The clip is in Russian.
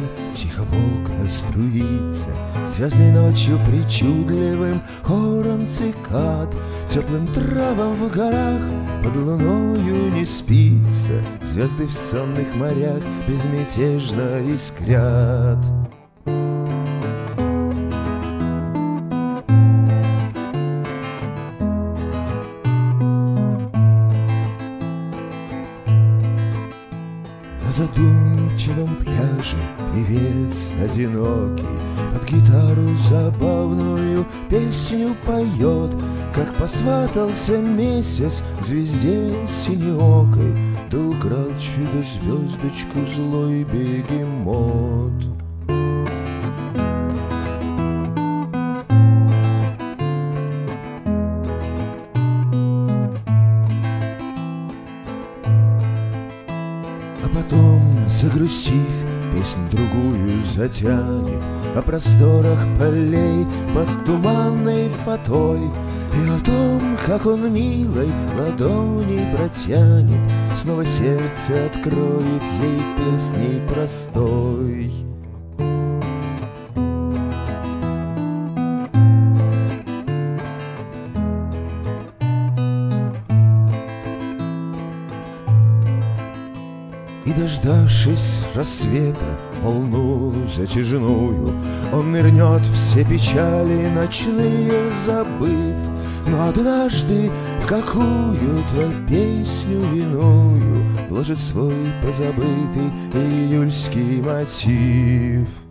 тихо в окна струится, звездной ночью причудливым хором цикад. Теплым травам в горах под луною не спится, звезды в сонных морях безмятежно искрят. На задумчивом пляже певец одинокий под гитару забавную песню поет, как посватался месяц к звезде синеокой, да украл чудо-звездочку злой бегемот. А потом, загрустив, песнь другую затянет о просторах полей под туманной фатой, и о том, как он милой ладони протянет, снова сердце откроет ей песней простой. И, дождавшись рассвета, волну затяжную, он нырнет все печали ночные забыв, но однажды в какую-то песню иную вложит свой позабытый июльский мотив.